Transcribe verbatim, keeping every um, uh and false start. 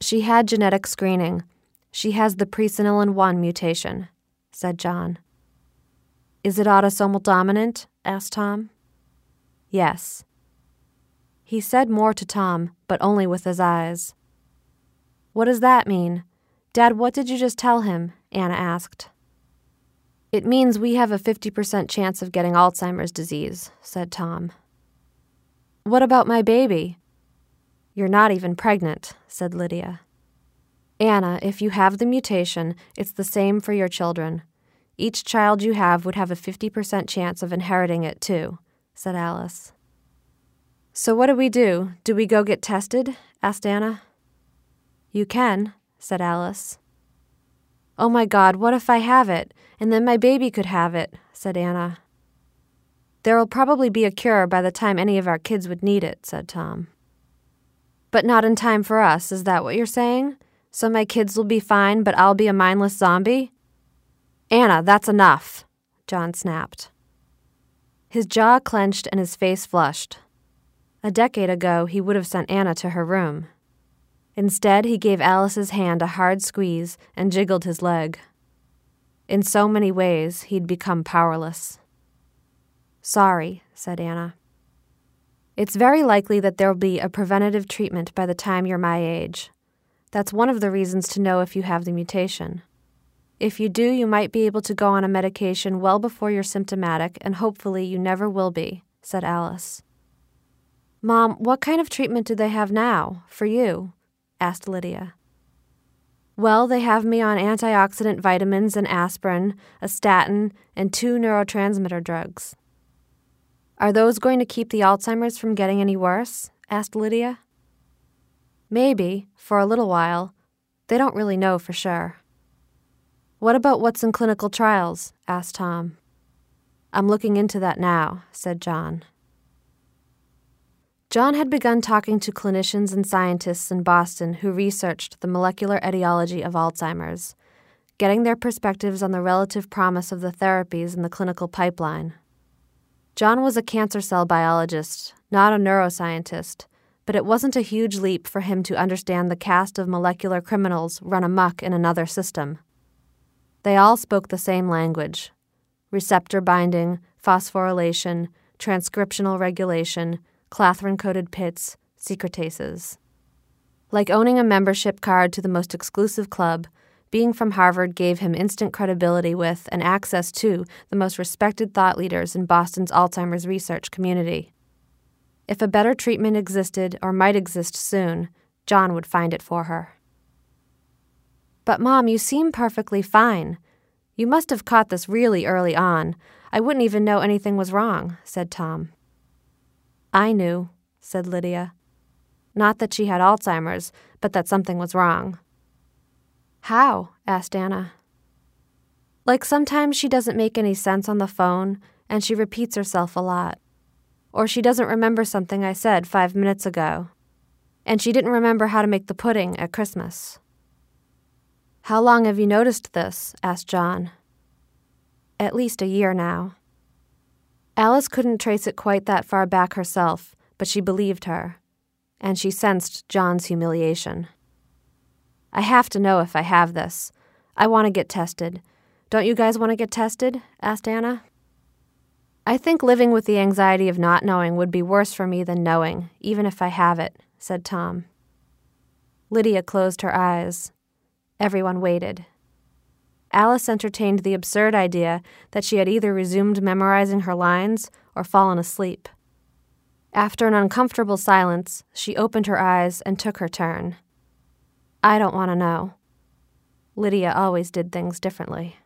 She had genetic screening. She has the presenilin one mutation, said John. Is it autosomal dominant? Asked Tom. Yes. He said more to Tom, but only with his eyes. What does that mean? Dad, what did you just tell him? Anna asked. It means we have a fifty percent chance of getting Alzheimer's disease, said Tom. What about my baby? You're not even pregnant, said Lydia. Anna, if you have the mutation, it's the same for your children. Each child you have would have a fifty percent chance of inheriting it too, said Alice. So what do we do? Do we go get tested? Asked Anna. You can, said Alice. Oh my God, what if I have it, and then my baby could have it, said Anna. There will probably be a cure by the time any of our kids would need it, said Tom. But not in time for us, is that what you're saying? So my kids will be fine, but I'll be a mindless zombie? Anna, that's enough, John snapped. His jaw clenched and his face flushed. A decade ago, he would have sent Anna to her room. Instead, he gave Alice's hand a hard squeeze and jiggled his leg. In so many ways, he'd become powerless. Sorry, said Anna. It's very likely that there'll be a preventative treatment by the time you're my age. That's one of the reasons to know if you have the mutation. If you do, you might be able to go on a medication well before you're symptomatic, and hopefully you never will be, said Alice. Mom, what kind of treatment do they have now, for you? Asked Lydia. Well, they have me on antioxidant vitamins and aspirin, a statin, and two neurotransmitter drugs. Are those going to keep the Alzheimer's from getting any worse? Asked Lydia. Maybe, for a little while. They don't really know for sure. What about what's in clinical trials? Asked Tom. I'm looking into that now, said John. John had begun talking to clinicians and scientists in Boston who researched the molecular etiology of Alzheimer's, getting their perspectives on the relative promise of the therapies in the clinical pipeline. John was a cancer cell biologist, not a neuroscientist, but it wasn't a huge leap for him to understand the cast of molecular criminals run amok in another system. They all spoke the same language: receptor binding, phosphorylation, transcriptional regulation, clathrin-coated pits, secretases. Like owning a membership card to the most exclusive club, being from Harvard gave him instant credibility with and access to the most respected thought leaders in Boston's Alzheimer's research community. If a better treatment existed or might exist soon, John would find it for her. But Mom, you seem perfectly fine. You must have caught this really early on. I wouldn't even know anything was wrong, said Tom. I knew, said Lydia. Not that she had Alzheimer's, but that something was wrong. How? Asked Anna. Like sometimes she doesn't make any sense on the phone, and she repeats herself a lot. Or she doesn't remember something I said five minutes ago. And she didn't remember how to make the pudding at Christmas. How long have you noticed this? Asked John. At least a year now. Alice couldn't trace it quite that far back herself, but she believed her, and she sensed John's humiliation. I have to know if I have this. I want to get tested. Don't you guys want to get tested? Asked Anna. I think living with the anxiety of not knowing would be worse for me than knowing, even if I have it, said Tom. Lydia closed her eyes. Everyone waited. Alice entertained the absurd idea that she had either resumed memorizing her lines or fallen asleep. After an uncomfortable silence, she opened her eyes and took her turn. I don't want to know. Lydia always did things differently.